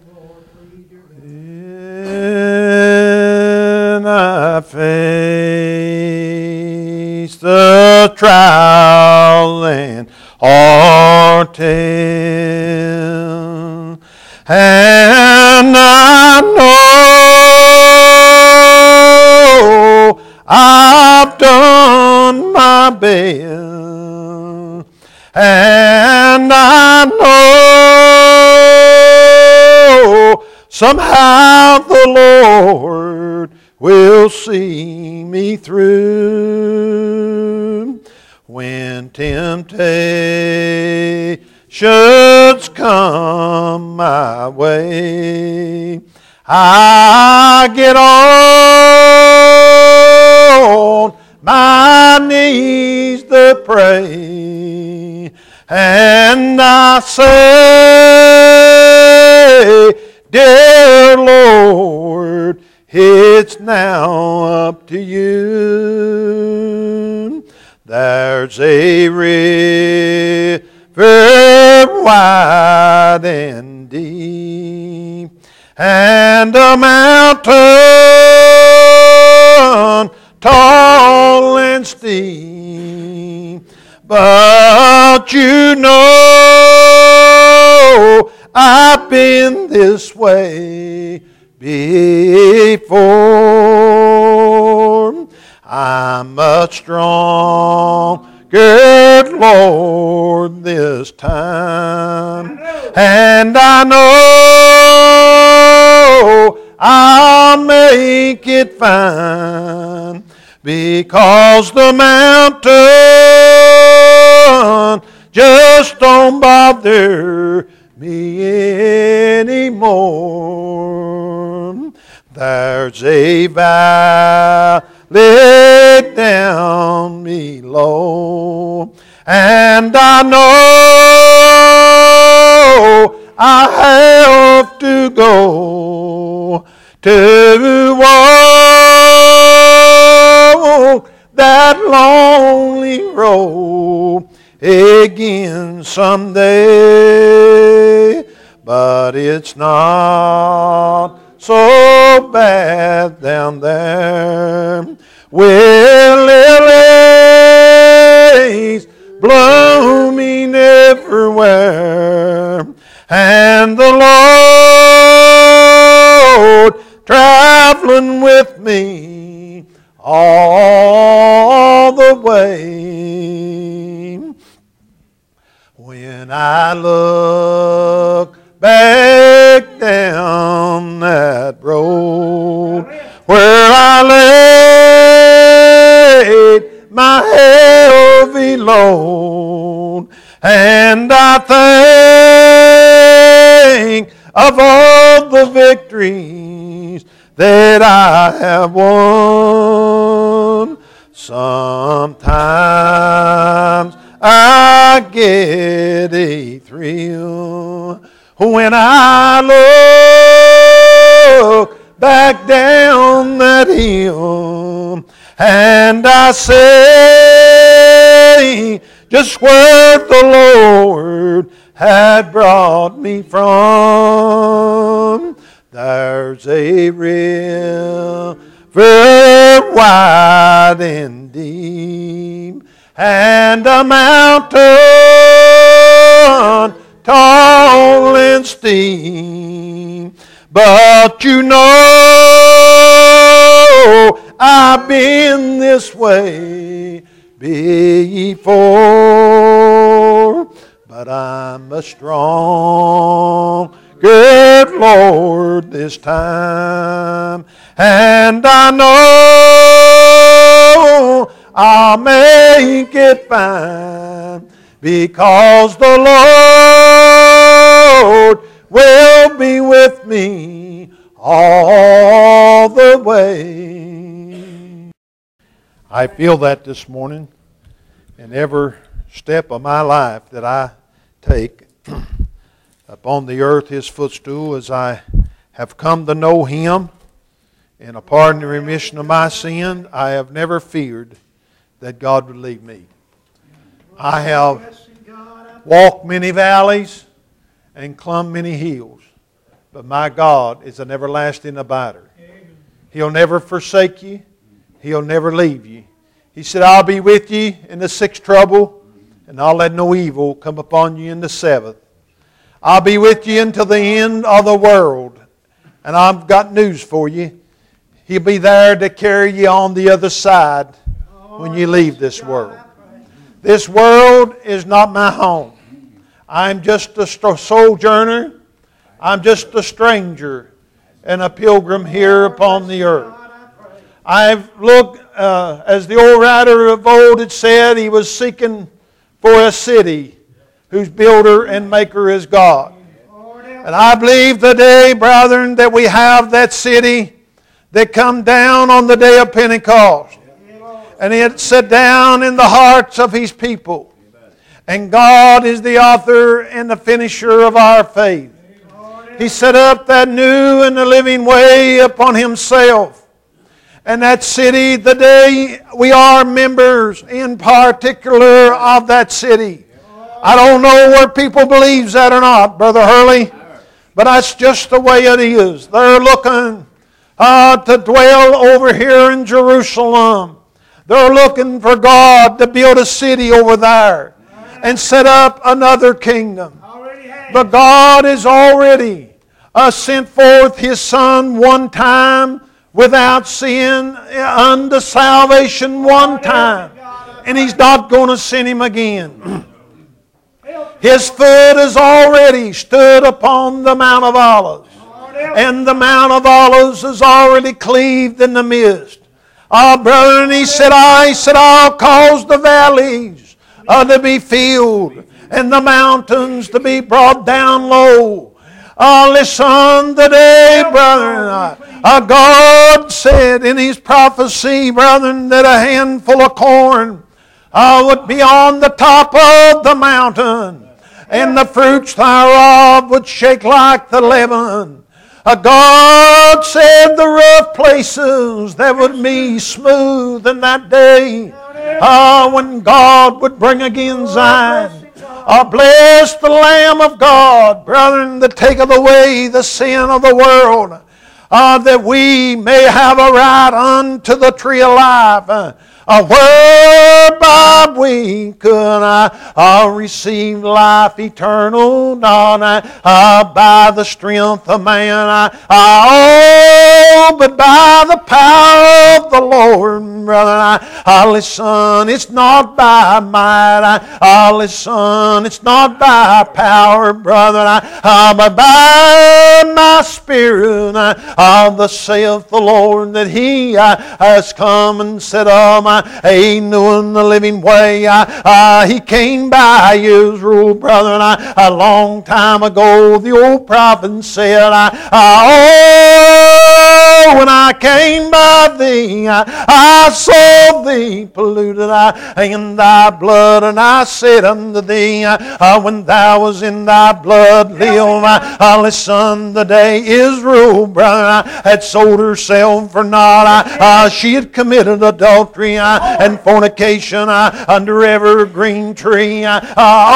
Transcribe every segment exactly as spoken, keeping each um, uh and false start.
When I face the trial and ordeal, and I know I've done my best, and I know somehow the Lord will see me through. When temptations come my way, I get on my knees to pray, and I say, dear Lord, it's now up to you. There's a river wide and deep, and a mountain tall and steep, but you know I've been this way before. I'm much stronger, Lord, this time, and I know I'll make it fine, because the mountain just don't bother me anymore. There's a valley down below, and I know I have to go to walk that lonely road again someday. But it's not so bad down there, with lilies blooming everywhere, and the Lord traveling with me all the way. When I look back down that road where I laid my heavy load, and I think of all the victories that I have won, sometimes I get a thrill when I look back down that hill, and I say just where the Lord had brought me from. There's a river wide and deep, and a mountain tall and steep, but you know I've been this way before. But I'm a strong, good Lord this time, and I know I'll make it fine, because the Lord will be with me all the way. I feel that this morning in every step of my life that I take upon the earth, His footstool, as I have come to know Him in a pardon and remission of my sin. I have never feared that God would leave me. I have walked many valleys and climbed many hills, But my God is an everlasting abider. He'll never forsake you. He'll never leave you. He said, I'll be with you in the sixth trouble, and I'll let no evil come upon you in the seventh. I'll be with you until the end of the world. And I've got news for you. He'll be there to carry you on the other side when you leave this world. This world is not my home. I'm just a sojourner. I'm just a stranger and a pilgrim here upon the earth. I've looked, uh, as the old writer of old had said, he was seeking for a city whose builder and maker is God. And I believe today, brethren, that we have that city that come down on the day of Pentecost. And it sat down in the hearts of His people. And God is the author and the finisher of our faith. He set up that new and the living way upon Himself. And that city, the day we are members in particular of that city. I don't know where people believe that or not, Brother Hurley. But that's just the way it is. They're looking uh, to dwell over here in Jerusalem. They're looking for God to build a city over there and set up another kingdom. But God has already uh, sent forth His Son one time without sin unto salvation one time. And He's not going to send Him again. His foot has already stood upon the Mount of Olives. And the Mount of Olives is already cleaved in the midst. Ah, oh, brother, and He said, I said, I'll cause the valleys uh, to be filled and the mountains to be brought down low. Ah, oh, listen today, brethren. Uh, God said in His prophecy, brethren, that a handful of corn uh, would be on the top of the mountain, and the fruits thereof would shake like the leaven. Uh, God said the rough places that would be smooth in that day uh, when God would bring again Zion. Uh, bless the Lamb of God, brethren, that taketh away the sin of the world, uh, that we may have a right unto the tree of life. Uh, Uh, whereby we could uh, uh, receive life eternal, not uh, uh, by the strength of man, uh, uh, oh, but by the power of the Lord, brother. Uh, uh, listen, it's not by might, uh, uh, listen, it's not by power, brother, uh, uh, but by my Spirit, uh, uh, the saith the Lord, that He uh, has come and set up a new and the living way. Uh, uh, he came by Israel, brother, and I, a long time ago the old prophet said, uh, uh, oh, when I came by thee, uh, I saw thee polluted uh, in thy blood, and I said unto thee, uh, uh, when thou was in thy blood, live. Uh, uh, listen, the day Israel, brother, uh, had sold herself for naught. Uh, uh, she had committed adultery uh, and fornication uh, under every green tree. Uh,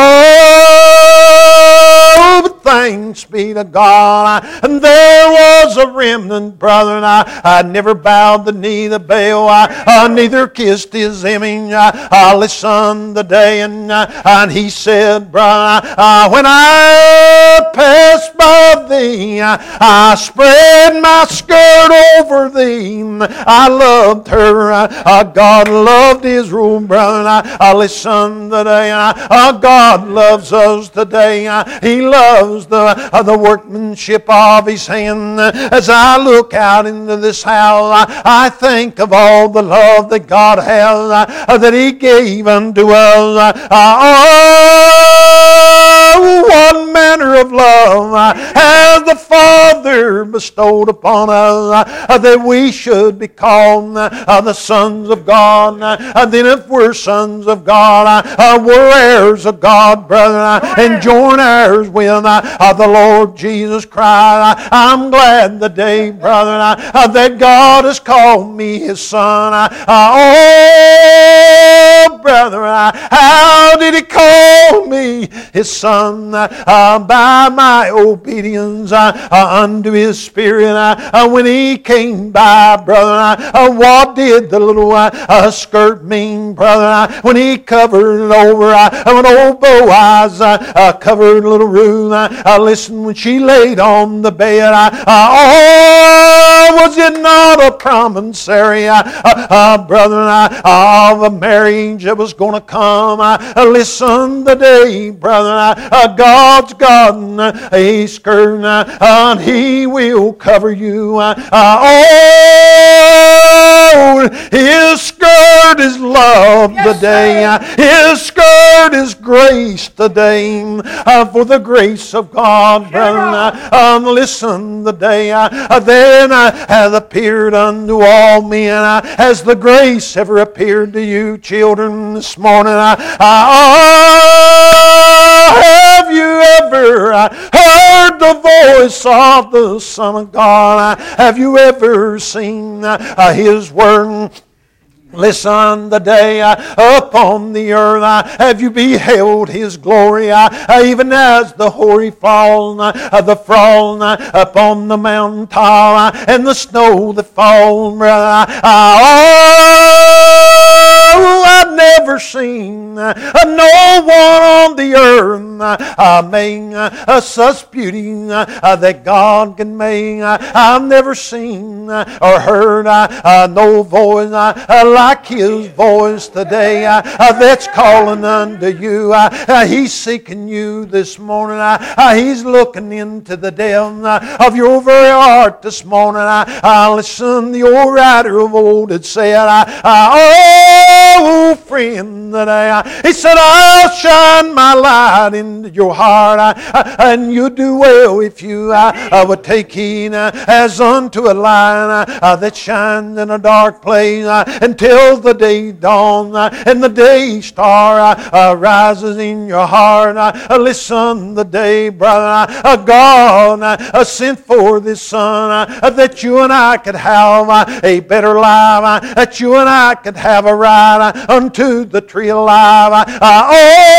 oh, but thanks be to God. Uh, and there was a remnant, brother, and I, I never bowed the knee to Baal. I, I neither kissed his image. I, I listened the day, and, uh, and he said, brother, uh, when I passed by thee, uh, I spread my skirt over thee. I loved her. Uh, uh, God loved Israel, brother. I, I listen today. Uh, uh, God loves us today. Uh, he loves the, uh, the workmanship of His hand. Uh, as I look out into this house, uh, I think of all the love that God has, uh, that He gave unto us. Uh, oh, what manner of love uh, has the Father bestowed upon us, uh, that we should be called uh, the sons of God. Uh, then if we're sons of God, uh, uh, we're heirs of God, brother, uh, and joint heirs with uh, the Lord Jesus Christ. Uh, I'm glad the day, brother, uh, uh, that God has called me His son. Uh, uh, oh, brother, uh, how did He call me His son? son, uh, by my obedience uh, uh, unto His Spirit. Uh, uh, when He came by, brother, uh, what did the little uh, uh, skirt mean, brother? Uh, when He covered it over, uh, when old Boaz uh, uh, covered little Ruth, uh, uh, listen, when she laid on the bed, uh, uh, oh, was it not a promissory, uh, uh, uh, brother, uh, of a marriage that was going to come? Uh, uh, listen today, brother, uh, uh, God's got uh, a skirt, uh, and He will cover you. Uh, uh, oh, His skirt is love Yes, today. Uh, His skirt is grace today. Uh, for the grace of God, brother, uh, um, listen today. Uh, uh, then uh, hath appeared unto all men. Uh, has the grace ever appeared to you, children, this morning? Uh, uh, have you ever uh, heard the voice of the Son of God? Uh, have you ever seen uh, uh, His Word? Listen today, uh, upon the earth, uh, have you beheld His glory, uh, uh, even as the hoary fall, uh, uh, the fall uh, upon the mountain top, uh, and the snow that fall, brother. Uh, oh, I've never seen uh, no one on the earth uh, uh, make uh, such beauty uh, uh, that God can make. Uh, I've never seen uh, or heard uh, uh, no voice uh, uh, like His voice today uh, uh, that's calling unto you. Uh, uh, he's seeking you this morning. Uh, uh, he's looking into the depth uh, of your very heart this morning. Uh, uh, listen, the old writer of old had said, uh, uh, oh, friend, today, uh, he said, I'll shine my light into your heart, uh, uh, and you do well if you uh, uh, would take heed uh, as unto a light uh, uh, that shines in a dark place uh, until the day dawns uh, and the day star uh, uh, rises in your heart. Uh, uh, listen, the day, brother, uh, God uh, sent for this Son uh, that you and I could have uh, a better life, uh, that you and I could have a ride uh, unto the tree of life. Uh, uh,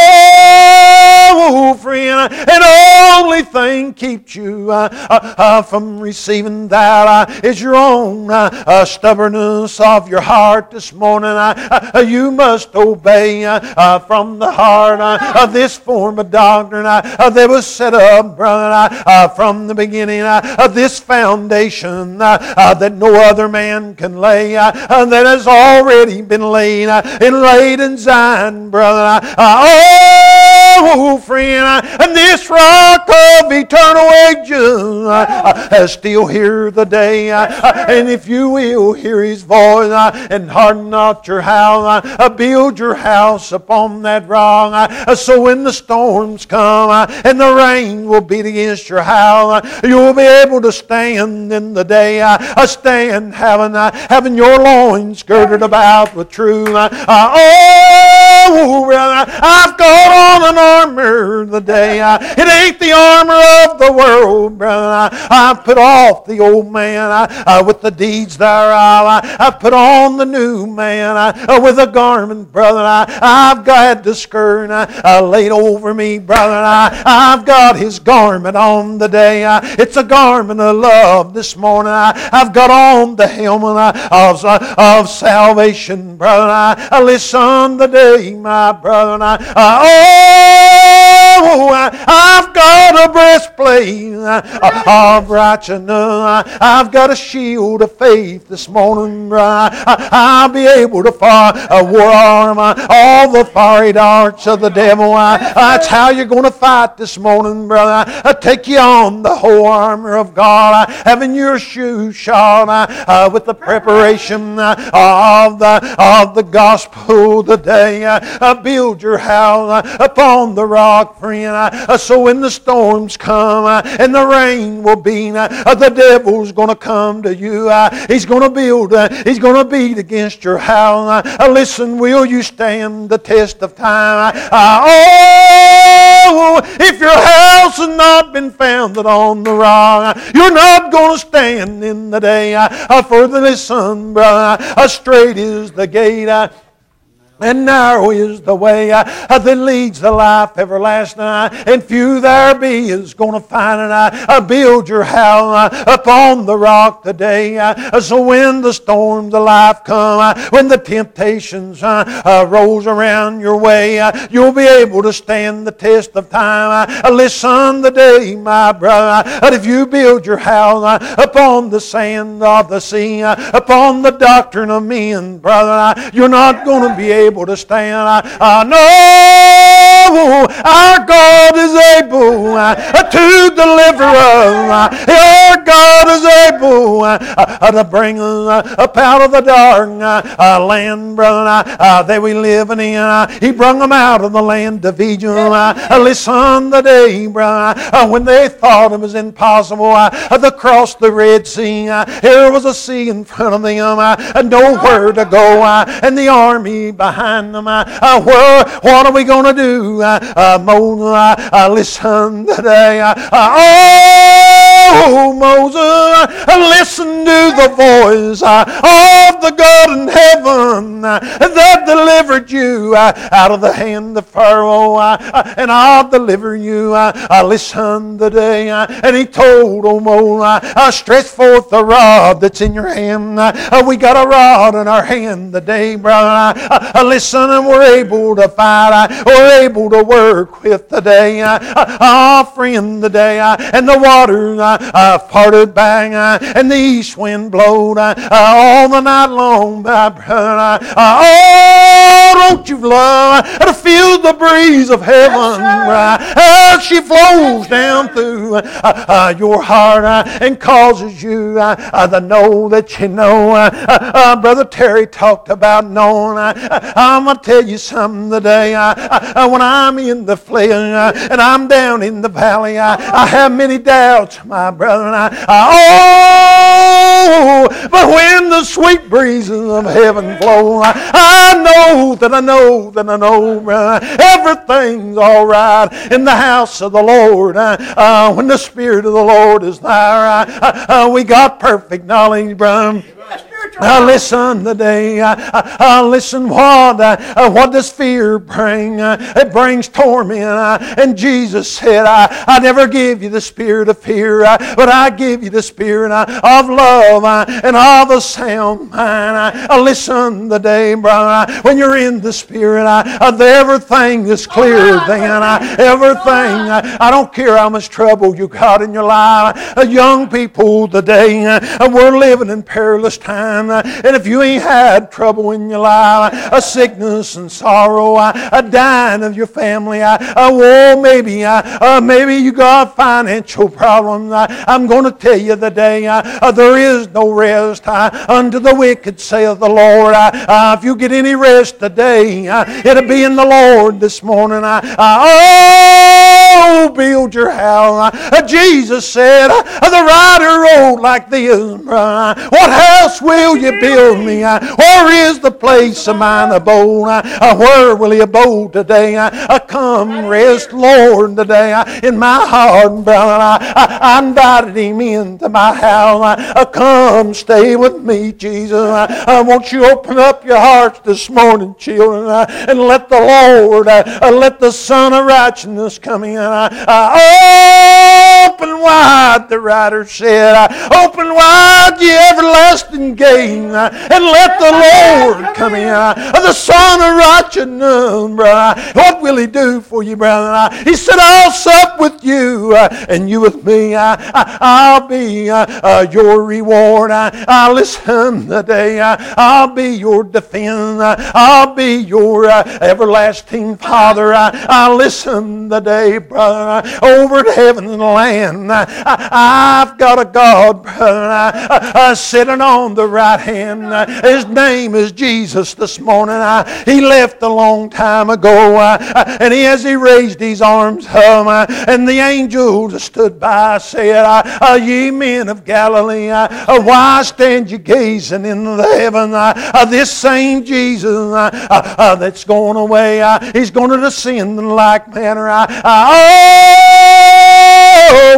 oh, friend, and only thing keeps you uh, uh, uh, from receiving that uh, is your own uh, uh, stubbornness of your heart this morning. Uh, uh, you must obey uh, uh, from the heart uh, uh, this form of doctrine uh, uh, that was set up, brother, uh, uh, from the beginning. Uh, uh, this foundation uh, uh, that no other man can lay, uh, uh, that has already been laid uh, and laid in Zion, brother. Uh, oh, friend, uh, and this rock of eternal ages uh, uh, uh, still here the day. Uh, uh, and if you will hear His voice uh, and harden not your house, uh, uh, build your house upon that rock. Uh, uh, so when the storms come uh, and the rain will beat against your house, uh, you will be able to stand in the day. Uh, uh, stand having, uh, having your loins girded about with truth. Uh, uh, oh, brother, I've got on an armor the day. Uh, it ain't the armor of the world, brother. Uh, I put off the old man uh, uh, with the deeds thereof. Uh, I put on the new man uh, uh, with a garment, brother. Uh, I've got the skirt uh, uh, laid over me, brother. Uh, I've got His garment on the day. Uh, it's a garment of love this morning. Uh, I've got on the helmet uh, of, uh, of salvation, brother. Uh, listen today, my brother. Uh, oh, I've got a breastplate uh, of righteousness. Uh, I've got a shield of faith this morning, brother. Uh, I'll be able to fire a war arm, uh, all the fiery darts of the devil. Uh, that's how you're going to fight this morning, brother. Uh, take you on the whole armor of God, uh, having your shoes shod uh, uh, with the preparation uh, of the of the gospel today. Uh, uh, build your house uh, upon the rock, friend. Uh, uh, so when the storms come uh, and the rain will beat, uh, uh, the devil's going to come to you. Uh, he's going to build. Uh, he's going to beat against your house. Uh, uh, listen, will you stand the test of time? Uh, uh, oh, if your house has not been founded on the rock, uh, you're not going to stand in the day. Uh, uh, for the listen, brother, uh, straight is the gate. Uh, And narrow is the way uh, that leads to life everlasting, uh, and few there be is going to find it. Uh, uh, build your house uh, upon the rock today. Uh, so when the storms of life come, uh, when the temptations uh, uh, rolls around your way, uh, you'll be able to stand the test of time. Uh, listen today, my brother, uh, that if you build your house uh, upon the sand of the sea, uh, upon the doctrine of men, brother, uh, you're not going to be able able to stand. I, I know our God is able uh, to deliver us. Uh, our God is able uh, uh, to bring us uh, up out of the dark uh, uh, land, brother, uh, that we live in. Uh, he brought them out of the land of Egypt. Uh, listen today, brother, uh, when they thought it was impossible uh, to cross the Red Sea, uh, here was a sea in front of them, uh, nowhere to go, uh, and the army behind behind them. Uh, uh, well, what are we going to do? Uh, uh, Moses, uh, uh, listen today. Uh, uh, oh, Moses, uh, listen to the voice uh, of the God in heaven uh, that delivered you uh, out of the hand of Pharaoh, uh, uh, and I'll deliver you. Uh, uh, listen today. Uh, and he told old Moses, uh, uh, stretch forth the rod that's in your hand. Uh, uh, we got a rod in our hand today, brother. Uh, uh, listen, and we're able to fight. Uh, we're able to work with today. Uh, uh, friend, today. Uh, and the waters uh, uh, parted back, uh, and the east wind blowed uh, uh, all the night long, my brother. Uh, oh, don't you love uh, to feel the breeze of heaven uh, as she flows down through uh, uh, your heart uh, and causes you uh, uh, to know that you know. Uh, uh, uh, Brother Terry talked about knowing. Uh, uh, I'm going to tell you something today. Uh, uh, when I'm in the flesh uh, and I'm down in the valley, uh, I have many doubts, my brother. And I, uh, oh, but when the sweet breezes of heaven flow, uh, I know that I know that I know, brother, everything's all right in the house of the Lord. Uh, uh, when the Spirit of the Lord is there, uh, uh, uh, we got perfect knowledge, brother. Uh, listen today. Uh, uh, uh, listen, what uh, uh, what does fear bring? Uh, it brings torment. Uh, and Jesus said, I, I never give you the spirit of fear, uh, but I give you the spirit uh, of love uh, and of a sound mind. Uh, uh, listen today, brother. Uh, when you're in the Spirit, uh, uh, everything is clear then. Uh, everything. Uh, I don't care how much trouble you got in your life. Uh, young people today, uh, we're living in perilous times. And if you ain't had trouble in your life, a sickness and sorrow, a dying of your family, a war, maybe, uh, maybe you got financial problems, I'm going to tell you today, uh, there is no rest uh, unto the wicked, saith the Lord. Uh, if you get any rest today, uh, it'll be in the Lord this morning. Uh, oh, build your house. Uh, Jesus said, uh, the rider rode like this. Uh, what house will you build me? Uh, where is the place of mine abode? Uh, where will he abode today? Uh, come rest, Lord, today uh, in my heart, brother. Uh, I invited him into my house. Uh, come stay with me, Jesus. Uh, I want you to open up your hearts this morning, children, uh, and let the Lord, uh, uh, let the Son of Righteousness come in. Uh, uh, open wide, the writer said. Uh, open wide, ye everlasting gate. Uh, and let the Lord come in. Uh, the Son of Righteousness, brother. What will he do for you, brother? Uh, he said, I'll sup with you, uh, and you with me. Uh, I'll be uh, uh, your reward. Uh, I'll listen today. Uh, I'll be your defense. Uh, I'll be your uh, everlasting Father. Uh, I'll listen today, brother. Uh, over to heaven and land. Uh, I've got a God, brother, uh, uh, sitting on the right hand. Uh, his name is Jesus this morning. Uh, he left a long time ago, uh, uh, and he, as he raised his arms up, uh, and the angels stood by, said, uh, uh, ye men of Galilee, uh, uh, why stand you gazing into the heaven? Uh, uh, this same Jesus uh, uh, uh, that's going away, uh, he's going to descend in like manner. Uh, uh, oh,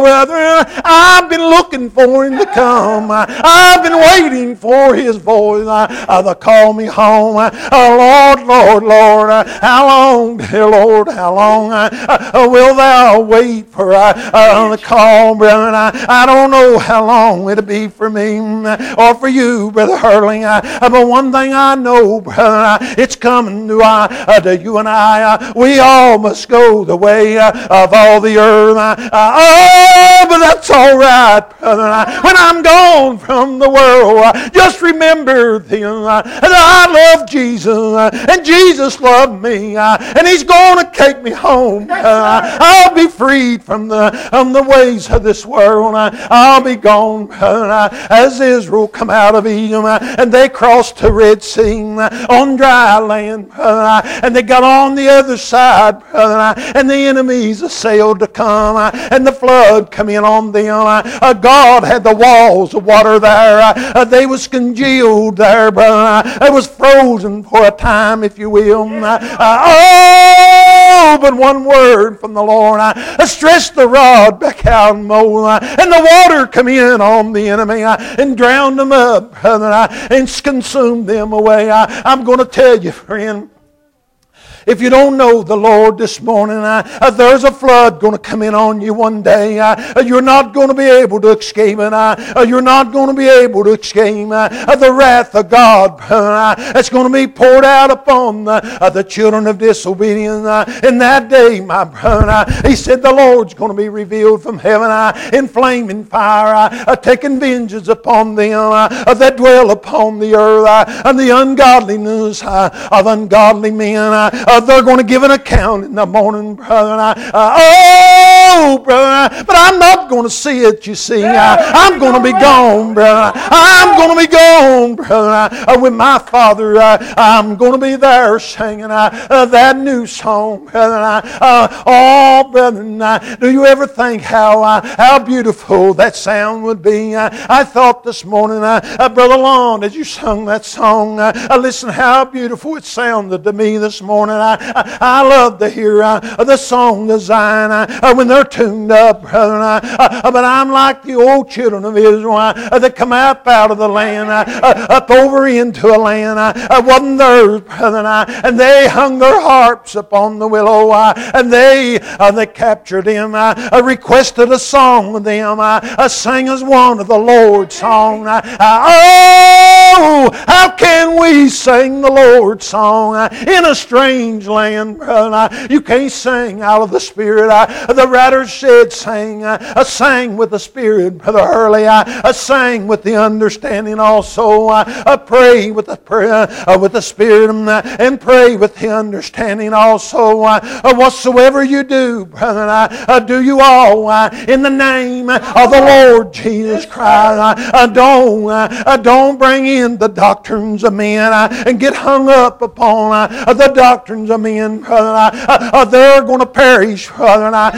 Oh, brethren, I've been looking for Him to come. I've been waiting for His voice uh, to call me home. Oh, Lord, Lord, Lord, uh, how long, dear Lord, how long uh, uh, will Thou wait for uh, uh, the call, brethren? I, I don't know how long it'll be for me or for you, Brother Hurling. Uh, but one thing I know, brother, uh, it's coming to, uh, uh, to you and I. Uh, we all must go the way uh, of all the earth. Uh, uh, oh, but that's all right, brother. Uh, when I'm gone from the world, uh, just remember them, uh, that I love Jesus, uh, and Jesus loved me, uh, and He's going to take me home. Uh, I'll be freed from the, from the ways of this world. Uh, I'll be gone, brother, uh, as Israel come out of Edom, uh, and they crossed the Red Sea uh, on dry land, brother, uh, and they got on the other side, brother, uh, and the enemies assailed to come, uh, and the flood come in on them. Uh, uh, God had the walls of water there. Uh, uh, they was congealed there, brother. Uh, it was frozen for a time, if you will. Uh, uh, oh, but one word from the Lord. Uh, stretched the rod back out and mold, uh, and the water come in on the enemy uh, and drowned them up, brother, uh, and consumed them away. Uh, I'm going to tell you, friend, if you don't know the Lord this morning, uh, uh, there's a flood going to come in on you one day. Uh, you're not going to be able to escape it. Uh, uh, you're not going to be able to escape uh, uh, the wrath of God. Uh, it's going to be poured out upon the, uh, the children of disobedience. Uh, in that day, my brother, uh, He said the Lord's going to be revealed from heaven uh, in flaming fire, uh, uh, taking vengeance upon them uh, uh, that dwell upon the earth, uh, and the ungodliness uh, of ungodly men. Uh, Uh, they're going to give an account in the morning, brother. Uh, oh, brother, but I'm not going to see it, you see. Uh, I'm going to be gone, brother. I'm going to be gone, brother. Uh, with my Father, uh, I'm going to be there singing uh, uh, that new song, brother. Uh, oh, brother, uh, do you ever think how uh, how beautiful that sound would be? Uh, I thought this morning, uh, uh, Brother Lon, as you sung that song, uh, uh, listen how beautiful it sounded to me this morning. I, I, I love to hear uh, the song of Zion uh, when they're tuned up, brother. Uh, uh, but I'm like the old children of Israel uh, that come up out of the land, uh, uh, up over into a land uh, uh, wasn't theirs, brother. Uh, and they hung their harps upon the willow, uh, and they uh, they captured him, uh, uh, requested a song of them, uh, uh, sang as one of the Lord's song. Uh, uh, oh, how can we sing the Lord's song uh, in a strange land, brother? You can't sing out of the Spirit. The writer said, "Sing, uh, sang with the Spirit, Brother Hurley. I sang with the understanding also. I pray with the prayer, uh, with the Spirit, and pray with the understanding also. Uh, whatsoever you do, brother, uh, do you all uh, in the name of the Lord Jesus Christ. Uh, don't, uh, don't bring in the doctrines of men uh, and get hung up upon uh, the doctrines of men, brother. Uh, uh, they're going to perish, brother. Uh,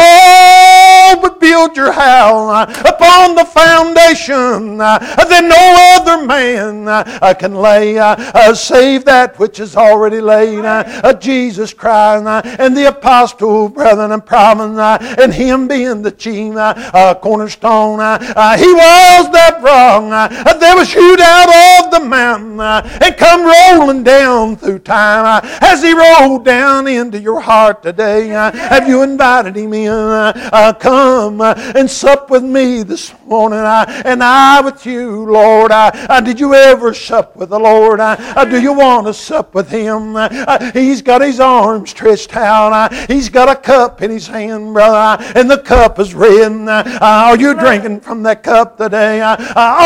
oh, but build your house uh, upon the foundation uh, that no other man uh, can lay, uh, uh, save that which is already laid. Uh, uh, Jesus Christ uh, and the apostle, brethren, and prophets, uh, and Him being the chief uh, uh, cornerstone. Uh, uh, he was that wrong uh, that was hewed out of the mountain uh, and come rolling down through time. Uh, as He rolled down into your heart today, uh, have you invited Him in? Uh, uh, come uh, and sup with me this morning, uh, and I with you, Lord. Uh, uh, did you ever sup with the Lord? Uh, uh, do you want to sup with Him? Uh, uh, he's got His arms stretched out. Uh, he's got a cup in His hand, brother, uh, and the cup is red. Uh, uh, are you drinking from that cup today? Uh, uh,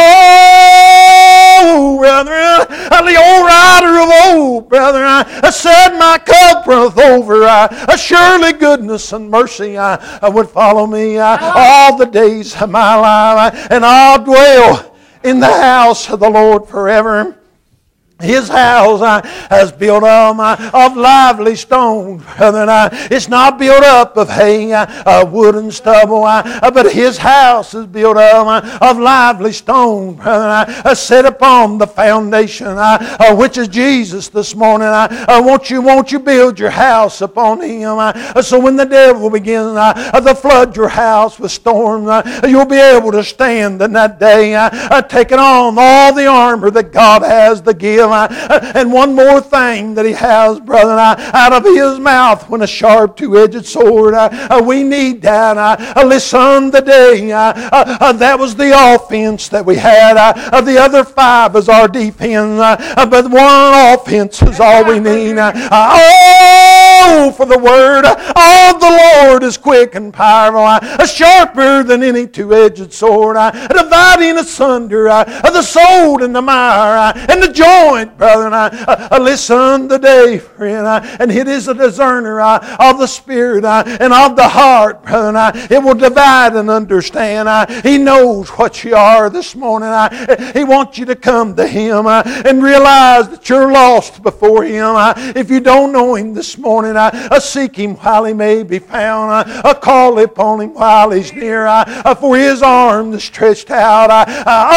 oh, brother, uh, the old writer of old, brother, uh, said, my cup runneth over. Uh, surely goodness and mercy uh, would follow me uh, all the days of my life, uh, and I'll dwell in the house of the Lord forever. His house uh, is built um, uh, of lively stones, brother. Uh, it's not built up of hay, uh, uh, wood and stubble, uh, but His house is built um, uh, of lively stones, brother. Uh, set upon the foundation, uh, uh, which is Jesus this morning. Uh, uh, won't you, won't you build your house upon Him? Uh, so when the devil begins uh, to flood your house with storms, uh, you'll be able to stand in that day, uh, uh, taking on all the armor that God has to give. And one more thing that He has, brother, out of His mouth when a sharp two-edged sword. We need that. Listen today. That was the offense that we had. The other five is our defense. But one offense is all we need. Oh, for the word of the Lord is quick and powerful, sharper than any two-edged sword, dividing asunder the soul and the mire and the joint, brother. And I, uh, listen today, friend, uh, and it is a discerner uh, of the spirit uh, and of the heart, brother. And, uh, it will divide and understand. Uh, he knows what you are this morning. Uh, he wants you to come to Him uh, and realize that you're lost before Him. Uh, if you don't know Him this morning, uh, uh, seek Him while He may be found. Uh, uh, call upon Him while He's near. Uh, uh, for His arm is stretched out. Uh, uh,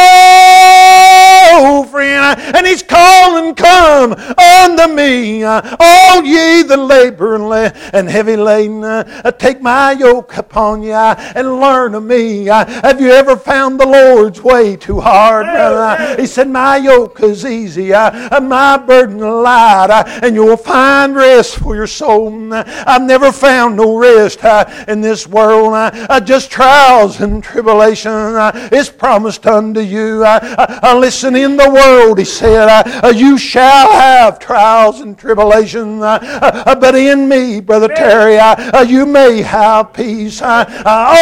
oh, friend, uh, and He's calling, come unto me, uh, all ye that labor and, la- and heavy laden. Uh, take my yoke upon you uh, and learn of me. Uh, have you ever found the Lord's way too hard, brother? Uh, he said, my yoke is easy, uh, my burden light, uh, and you'll find rest for your soul. Uh, I've never found no rest uh, in this world. Uh, uh, just trials and tribulation uh, is promised unto you. Uh, uh, listen, in the world, He said, uh, you shall have trials and tribulations, uh, uh, but in me, Brother Terry, uh, uh, you may have peace. Uh, uh,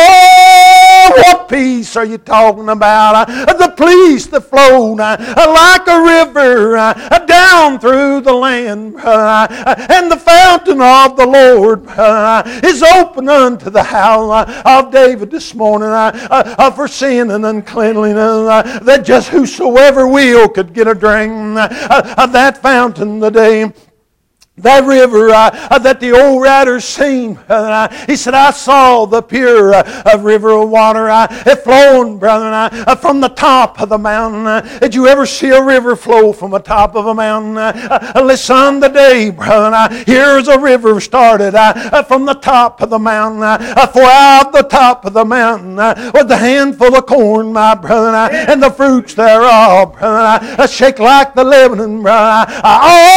oh, what peace are you talking about? Uh, the peace that flowed uh, like a river uh, down through the land, uh, and the fountain of the Lord uh, is open unto the house of David this morning uh, uh, for sin and uncleanliness, uh, that just whosoever will could get a drink. Uh, of that fountain today. That river uh, that the old writers sing. Uh, he said, I saw the pure uh, river of water uh, it flowing, brother, uh, from the top of the mountain. Uh, did you ever see a river flow from the top of a mountain? Uh, uh, listen today, brother. Uh, here's a river started uh, from the top of the mountain. Uh, for out the top of the mountain uh, was the handful of corn, my brother, uh, and the fruits thereof, brother, uh, shake like the Lebanon, brother. Uh,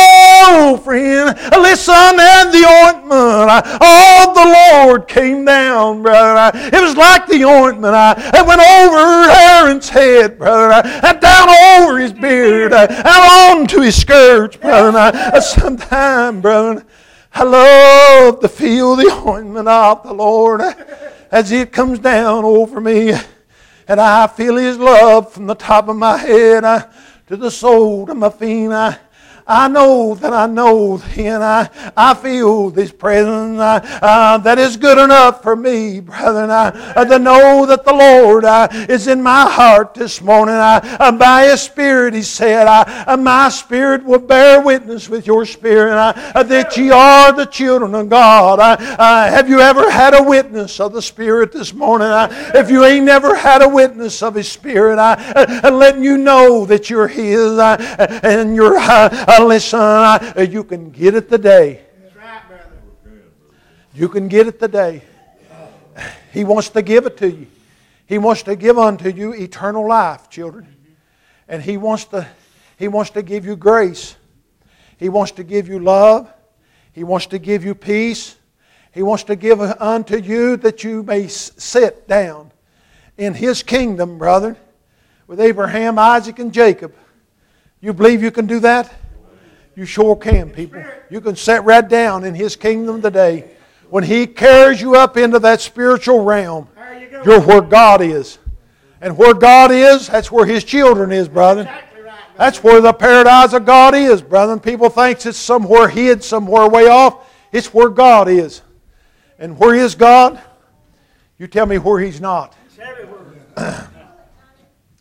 oh, friend. Listen, and the ointment of the Lord came down, brother. It was like the ointment that went over Aaron's head, brother, and down over his beard, out onto his skirts, brother. Sometime, brother, I love to feel the ointment of the Lord as it comes down over me, and I feel His love from the top of my head to the sole of my feet. I know that I know and I, I feel this presence uh, uh, that is good enough for me, brethren, uh, uh, to know that the Lord uh, is in my heart this morning. Uh, uh, by His Spirit, He said, uh, uh, my spirit will bear witness with your spirit uh, uh, that ye are the children of God. Uh, uh, have you ever had a witness of the Spirit this morning? Uh, if you ain't never had a witness of His Spirit, uh, uh, letting you know that you're His uh, and you're uh, Uh, listen, uh, you can get it today. That's right, brother. You can get it today. He wants to give it to you. He wants to give unto you eternal life, children. And He wants to, He wants to give you grace. He wants to give you love. He wants to give you peace. He wants to give unto you that you may sit down in His kingdom, brother, with Abraham, Isaac, and Jacob. You believe you can do that? You sure can, people. You can sit right down in His kingdom today. When He carries you up into that spiritual realm, you're where God is. And where God is, that's where His children is, brother. That's where the paradise of God is, brother. And people think it's somewhere hid, somewhere way off. It's where God is. And where is God? You tell me where He's not.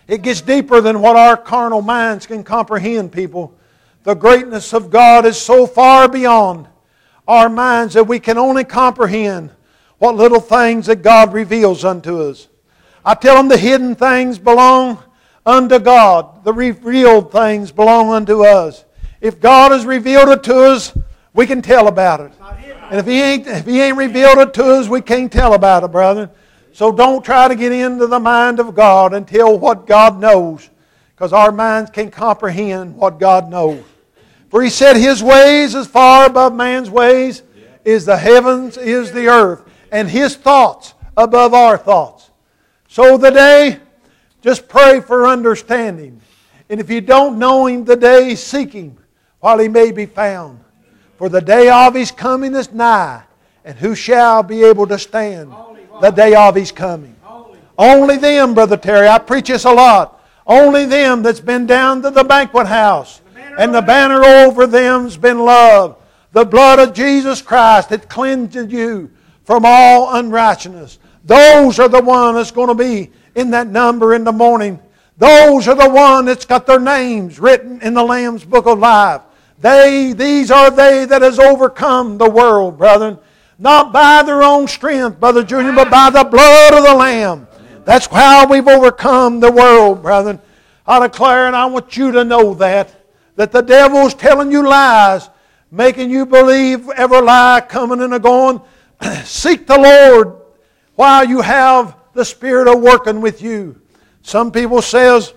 It gets deeper than what our carnal minds can comprehend, people. The greatness of God is so far beyond our minds that we can only comprehend what little things that God reveals unto us. I tell them the hidden things belong unto God. The revealed things belong unto us. If God has revealed it to us, we can tell about it. And if He ain't, if He ain't revealed it to us, we can't tell about it, brother. So don't try to get into the mind of God until what God knows, because our minds can't comprehend what God knows. For He said His ways is far above man's ways, is the heavens, is the earth, and His thoughts above our thoughts. So today, just pray for understanding. And if you don't know Him today, seek Him while He may be found. For the day of His coming is nigh, and who shall be able to stand the day of His coming? Only them, Brother Terry, I preach this a lot. Only them that's been down to the banquet house, and the banner over them's been love. The blood of Jesus Christ that cleanses you from all unrighteousness. Those are the ones that's going to be in that number in the morning. Those are the ones that's got their names written in the Lamb's Book of Life. They, these are they that has overcome the world, brethren. Not by their own strength, Brother Junior, but by the blood of the Lamb. That's how we've overcome the world, brethren. I declare, and I want you to know that, that the devil's telling you lies, making you believe every lie coming and a-going. Seek the Lord while you have the Spirit of working with you. Some people says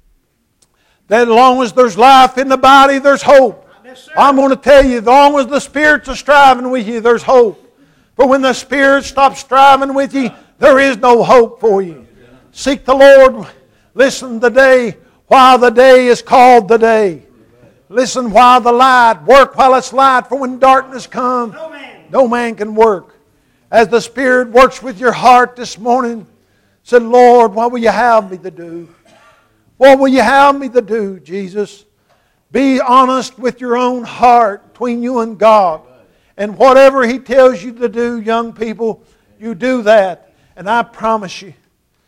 that as long as there's life in the body, there's hope. I'm going to tell you, as long as the Spirit's are striving with you, there's hope. But when the Spirit stops striving with you, there is no hope for you. Seek the Lord. Listen today while the day is called the day. Listen while the light. Work while it's light, for when darkness comes, no man, no man can work. As the Spirit works with your heart this morning, say, Lord, what will you have me to do? What will you have me to do, Jesus? Be honest with your own heart between you and God. And whatever He tells you to do, young people, you do that. And I promise you,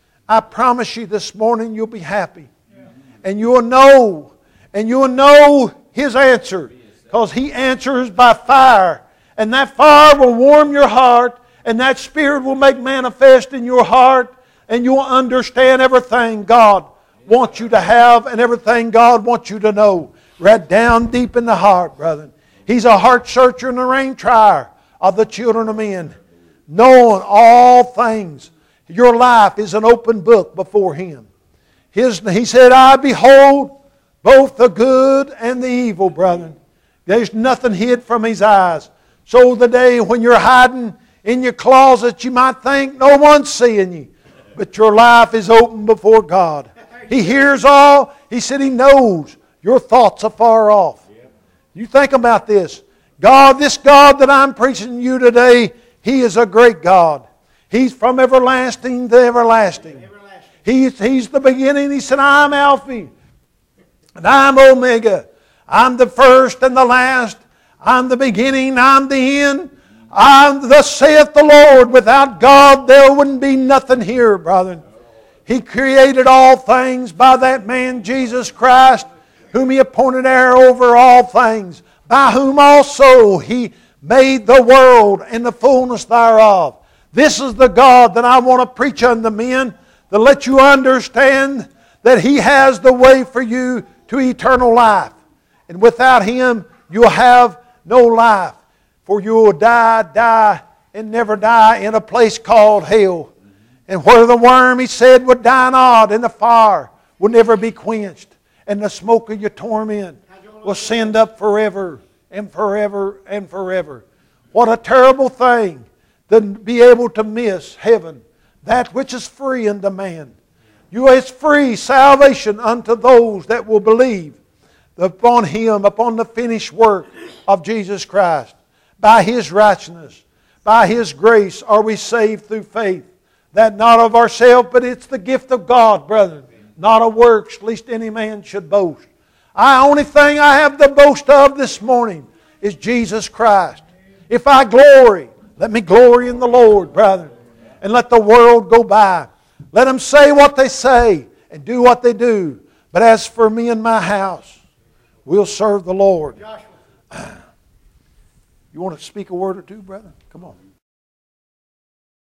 I promise you this morning you'll be happy. And you'll know, and you'll know His answer. Because He answers by fire. And that fire will warm your heart. And that Spirit will make manifest in your heart. And you'll understand everything God wants you to have and everything God wants you to know. Right down deep in the heart, brethren. He's a heart searcher and a rain trier of the children of men. Knowing all things. Your life is an open book before Him. His, he said, I behold both the good and the evil, brethren. There's nothing hid from His eyes. So the day when you're hiding in your closet, you might think no one's seeing you. But your life is open before God. He hears all. He said He knows your thoughts are far off. You think about this. God, this God that I'm preaching to you today, He is a great God. He's from everlasting to everlasting. everlasting. He's, he's the beginning. He said, I'm Alpha and I'm Omega. I'm the first and the last. I'm the beginning. I'm the end. I'm thus saith the Lord. Without God, there wouldn't be nothing here, brethren. He created all things by that man, Jesus Christ, whom He appointed heir over all things, by whom also He made the world and the fullness thereof. This is the God that I want to preach unto men, to let you understand that He has the way for you to eternal life. And without Him, you'll have no life. For you will die, die, and never die in a place called hell. And where the worm, He said, would die not, and the fire will never be quenched. And the smoke of your torment will send up forever and forever and forever. What a terrible thing to be able to miss heaven, that which is free unto man. You is free salvation unto those that will believe upon Him, upon the finished work of Jesus Christ. By His righteousness, by His grace are we saved through faith. That not of ourselves, but it's the gift of God, brethren. Not of works, lest any man should boast. The only thing I have to boast of this morning is Jesus Christ. If I glory, let me glory in the Lord, brethren. And let the world go by. Let them say what they say. and do what they do. But as for me and my house, we'll serve the Lord. You want to speak a word or two, brother? Come on.